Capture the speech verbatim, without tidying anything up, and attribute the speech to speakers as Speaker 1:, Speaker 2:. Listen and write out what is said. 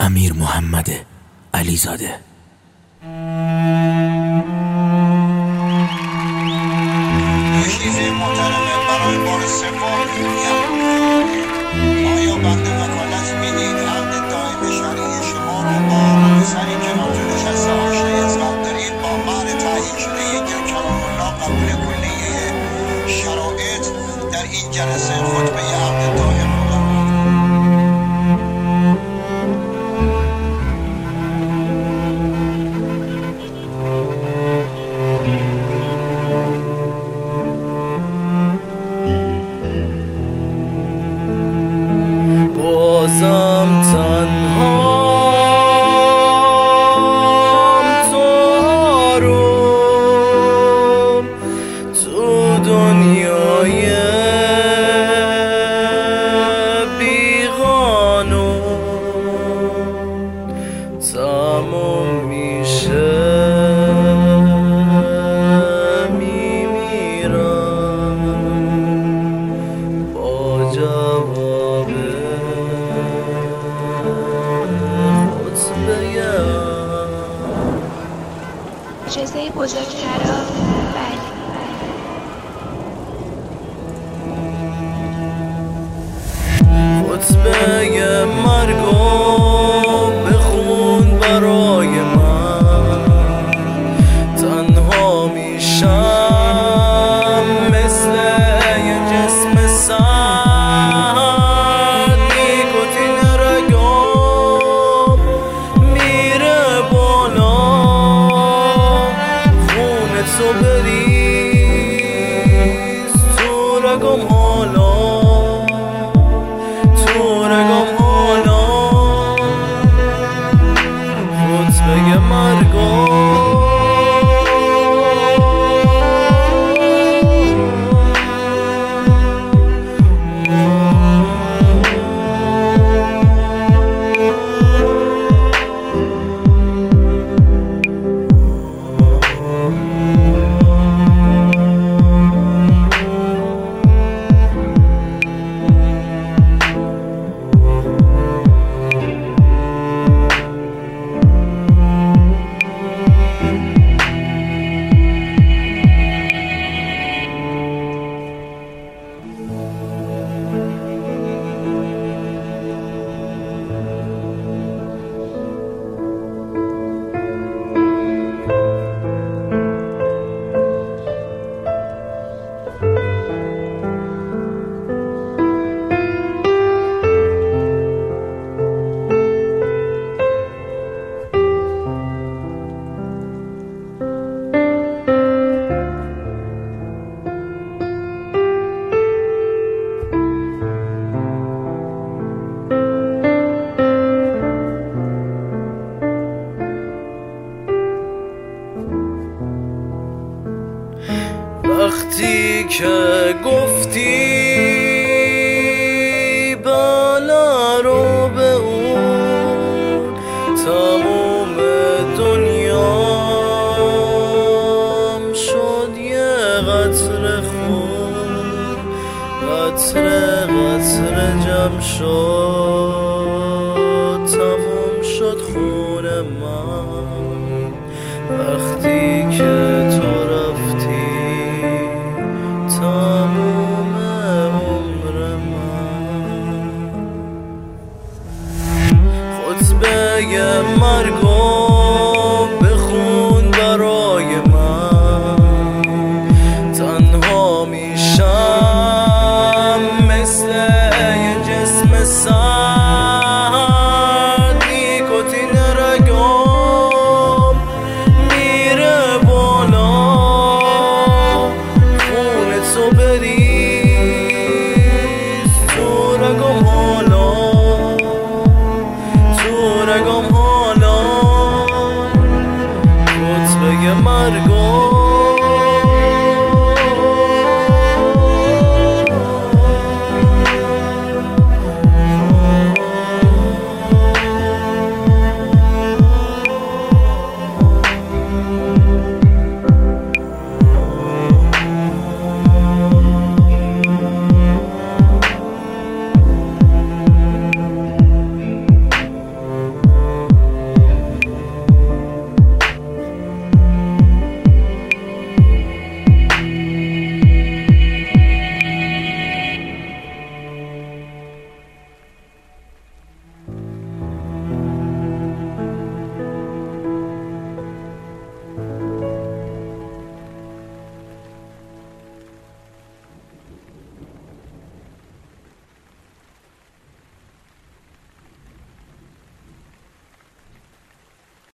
Speaker 1: امیر محمد علیزاده.
Speaker 2: چیزی محترمه برای بار سوم میگم آیا بنده وکالت میدید عقد دائم شرعی شما رو با پسری که ناتو نشسته آشنای اسلام دارید با مهر تعیین شده یک کلام الله قبول کلیه شرایط در این جلسه خطبه عقد دائم رو
Speaker 3: بازم تنهام تو آروم تو دنیای بیقانون تموم میشه میمیرم با جواب
Speaker 4: اجازه بزرگترا بله.
Speaker 3: خطبه مرگو بخون برای من، تنها میشم مثل یه جسم سرد، نیکوتین رگام میره بالا، خونه تو بریز تو رگام حالا، تو رگام حالا، خطبه مرگام وقتی که گفتی بالا رو به اون، تموم دنیام شد یه قطره خون، قطره قطره جمع شد، تموم شد خون من. وقتی که تو رفتی تموم عمر من، خطبه مرگو بخون برای من، تنها میشم مثل یه جسم سرد، نیکوتین رگام میره بالا، خونه تو بریز تو رگام حالا، تو رگام حالا، خطبه مرگو